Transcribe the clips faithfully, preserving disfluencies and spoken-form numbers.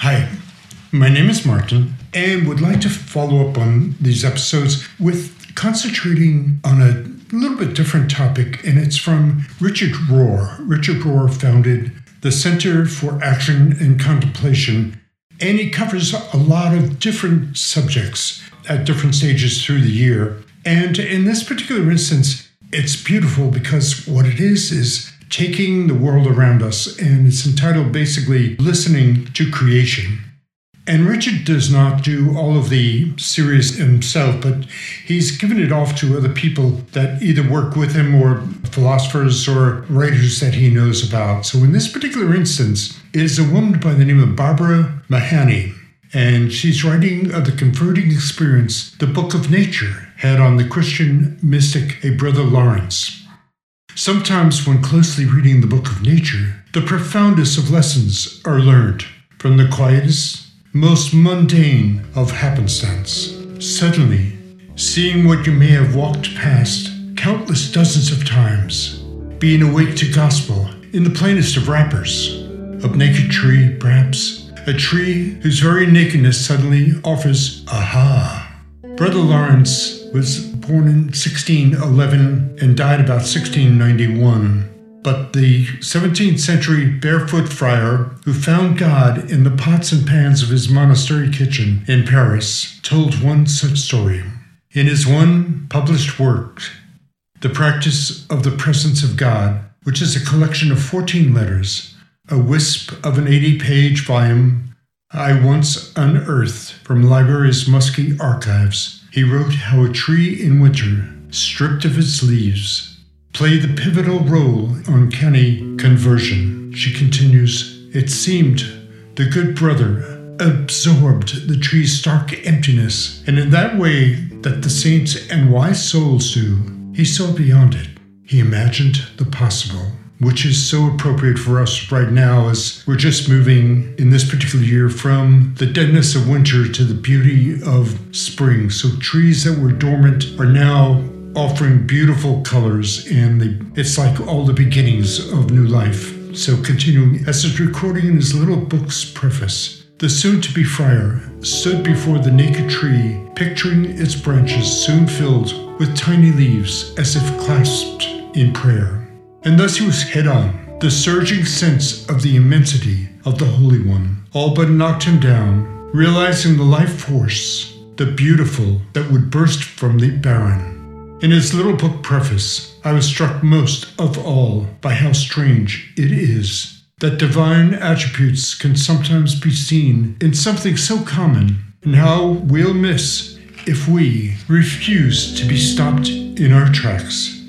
Hi, my name is Martin and would like to follow up on these episodes with concentrating on a little bit different topic, and it's from Richard Rohr. Richard Rohr founded the Center for Action and Contemplation, and he covers a lot of different subjects at different stages through the year. And in this particular instance, it's beautiful because what it is is taking the world around us, and it's entitled basically Listening to Creation. And Richard does not do all of the series himself, but he's given it off to other people that either work with him or philosophers or writers that he knows about. So in this particular instance, it is a woman by the name of Barbara Mahani, and she's writing of the converting experience the Book of Nature had on the Christian mystic, a Brother Lawrence. Sometimes when closely reading the Book of Nature, the profoundest of lessons are learned from the quietest, most mundane of happenstance. Suddenly, seeing what you may have walked past countless dozens of times, being awake to gospel in the plainest of wrappers, of naked tree, perhaps, a tree whose very nakedness suddenly offers aha. Brother Lawrence was born in sixteen eleven and died about sixteen ninety-one. But the seventeenth century barefoot friar who found God in the pots and pans of his monastery kitchen in Paris told one such story. In his one published work, The Practice of the Presence of God, which is a collection of fourteen letters, a wisp of an eighty-page volume I once unearthed from library's musky archives, he wrote how a tree in winter, stripped of its leaves, played the pivotal role in uncanny conversion. She continues, it seemed the good brother absorbed the tree's stark emptiness, and in that way that the saints and wise souls do, he saw beyond it. He imagined the possible, which is so appropriate for us right now as we're just moving in this particular year from the deadness of winter to the beauty of spring. So trees that were dormant are now offering beautiful colors, and the, it's like all the beginnings of new life. So continuing, as is recording in his little book's preface, the soon-to-be friar stood before the naked tree, picturing its branches soon filled with tiny leaves as if clasped in prayer. And thus he was head-on. The surging sense of the immensity of the Holy One all but knocked him down, realizing the life force, the beautiful that would burst from the barren. In his little book preface, I was struck most of all by how strange it is that divine attributes can sometimes be seen in something so common, and how we'll miss if we refuse to be stopped in our tracks.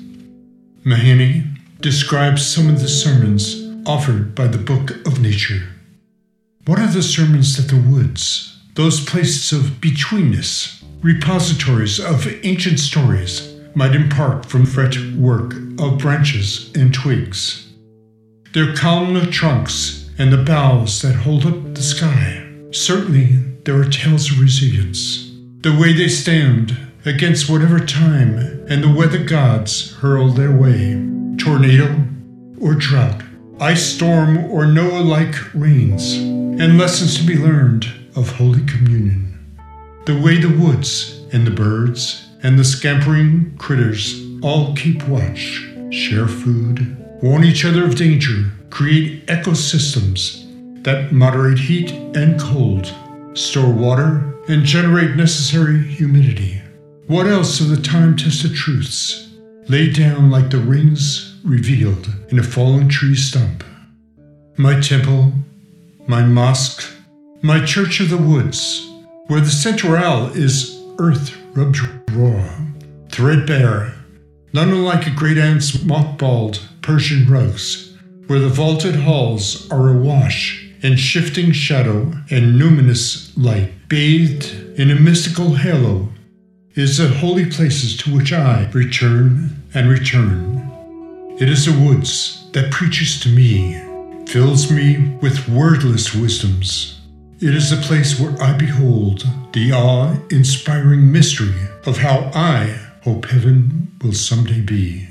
Mahani describes some of the sermons offered by the Book of Nature. What are the sermons that the woods, those places of betweenness, repositories of ancient stories, might impart from fretwork of branches and twigs? Their columnar trunks and the boughs that hold up the sky. Certainly there are tales of resilience. The way they stand against whatever time and the weather gods hurl their way. Tornado or drought, ice storm or Noah-like rains, and lessons to be learned of Holy Communion. The way the woods and the birds and the scampering critters all keep watch, share food, warn each other of danger, create ecosystems that moderate heat and cold, store water, and generate necessary humidity. What else are the time-tested truths laid down like the rings revealed in a fallen tree stump? My temple, my mosque, my church of the woods, where the central is earth rubbed raw, threadbare, none unlike a great aunt's mothballed Persian rugs, where the vaulted halls are awash in shifting shadow and numinous light, bathed in a mystical halo, is the holy places to which I return and return. It is the woods that preaches to me, fills me with wordless wisdoms. It is the place where I behold the awe-inspiring mystery of how I hope heaven will someday be.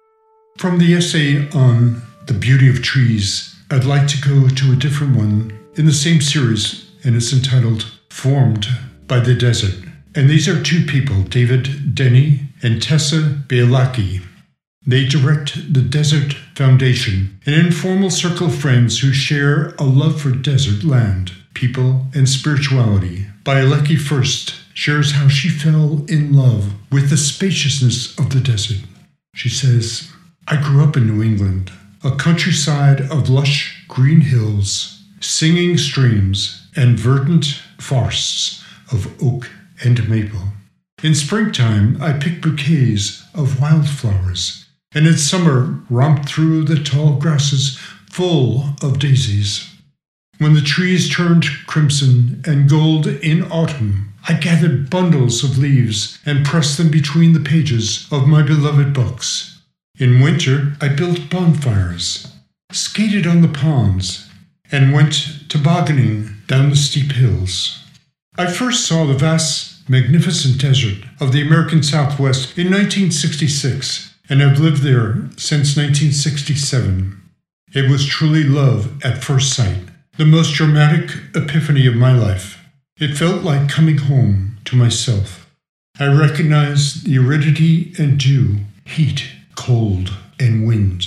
From the essay on the beauty of trees, I'd like to go to a different one in the same series, and it's entitled Formed by the Desert. And these are two people, David Denny and Tessa Bialacki. They direct the Desert Foundation, an informal circle of friends who share a love for desert land, people, and spirituality. Bialacki first shares how she fell in love with the spaciousness of the desert. She says, "I grew up in New England, a countryside of lush green hills, singing streams, and verdant forests of oak and maple. In springtime, I picked bouquets of wildflowers, and in summer romped through the tall grasses full of daisies. When the trees turned crimson and gold in autumn, I gathered bundles of leaves and pressed them between the pages of my beloved books. In winter, I built bonfires, skated on the ponds, and went tobogganing down the steep hills. I first saw the vast, magnificent desert of the American Southwest in nineteen sixty-six, and have lived there since nineteen sixty-seven. It was truly love at first sight, the most dramatic epiphany of my life. It felt like coming home to myself. I recognized the aridity and dew, heat, cold, and wind."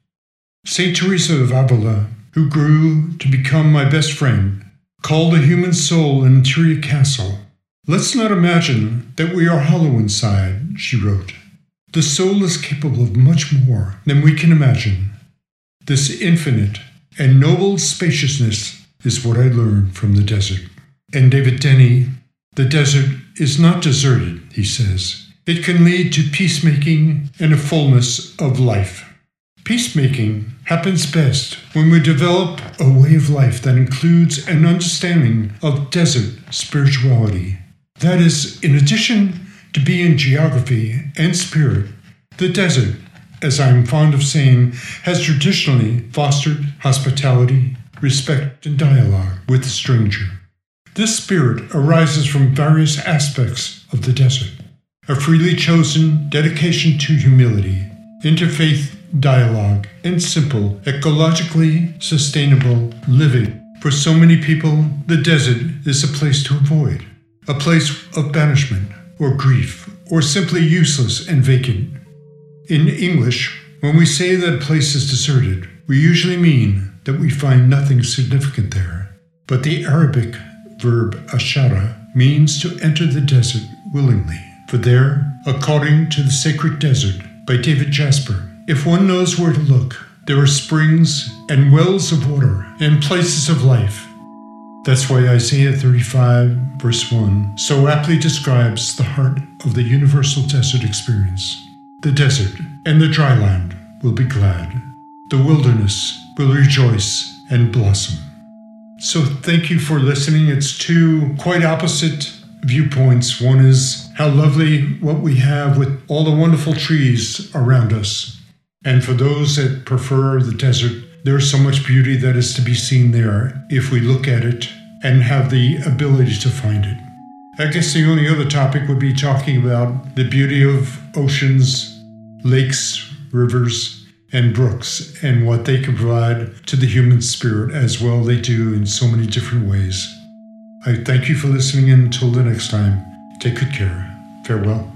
Saint Teresa of Avila, who grew to become my best friend, called the human soul an interior castle. "Let's not imagine that we are hollow inside," she wrote. "The soul is capable of much more than we can imagine. This infinite and noble spaciousness is what I learned from the desert." And David Denny, "The desert is not deserted," he says. "It can lead to peacemaking and a fullness of life. Peacemaking happens best when we develop a way of life that includes an understanding of desert spirituality. That is, in addition to being geography and spirit, the desert, as I'm fond of saying, has traditionally fostered hospitality, respect, and dialogue with the stranger. This spirit arises from various aspects of the desert: a freely chosen dedication to humility, interfaith dialogue, and simple, ecologically sustainable living. For so many people, the desert is a place to avoid, a place of banishment or grief, or simply useless and vacant. In English, when we say that a place is deserted, we usually mean that we find nothing significant there. But the Arabic verb ashara means to enter the desert willingly. For there, according to the Sacred Desert by David Jasper, if one knows where to look, there are springs and wells of water and places of life. That's why Isaiah thirty-five, verse one, so aptly describes the heart of the universal desert experience. The desert and the dry land will be glad. The wilderness will rejoice and blossom. So thank you for listening. It's two quite opposite viewpoints. One is how lovely what we have with all the wonderful trees around us. And for those that prefer the desert, there's so much beauty that is to be seen there if we look at it and have the ability to find it. I guess the only other topic would be talking about the beauty of oceans, lakes, rivers, and brooks, and what they can provide to the human spirit as well they do in so many different ways. I thank you for listening, and until the next time, take good care. Farewell.